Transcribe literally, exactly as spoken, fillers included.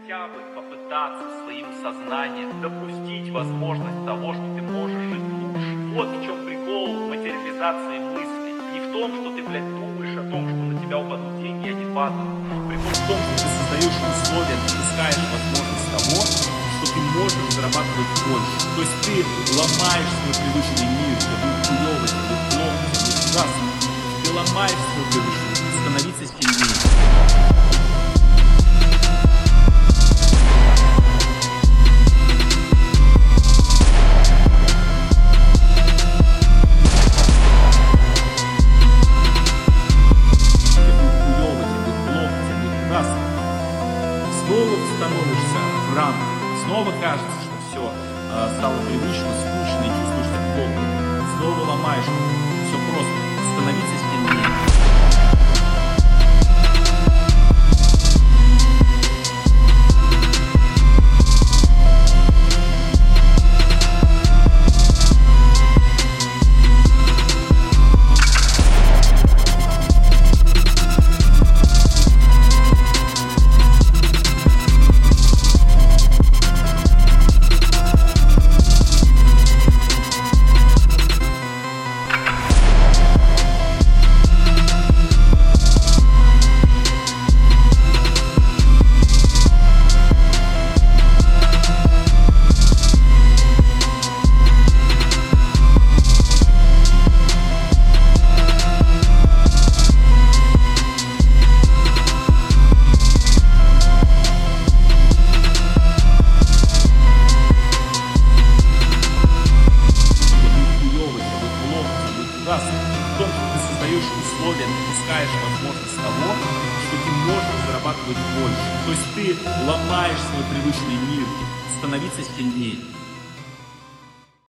хотя бы попытаться своим сознанием допустить возможность того, что ты можешь жить лучше. Вот в чем прикол материализации мысли. Не в том, что ты, блядь, думаешь о том, что на тебя упадут деньги, а не падают. Прикол в том, что ты создаешь условия, допускаешь возможность того, что ты можешь зарабатывать больше. То есть ты ломаешь свой привычный мир, тебе будет хуёво, тебе будет плохо, тебе будет ужасно. Ты ломаешь свой привычный мир, становиться сильнее. Снова становишься в рамке, снова кажется, что все э, стало привычно, скучно и чувствуешь себя плохо. Снова ломаешь, все просто, становиться сильнее. В том, что ты создаешь условия, допускаешь возможность того, что ты можешь зарабатывать больше. То есть ты ломаешь свой привычный мир, становиться сильнее.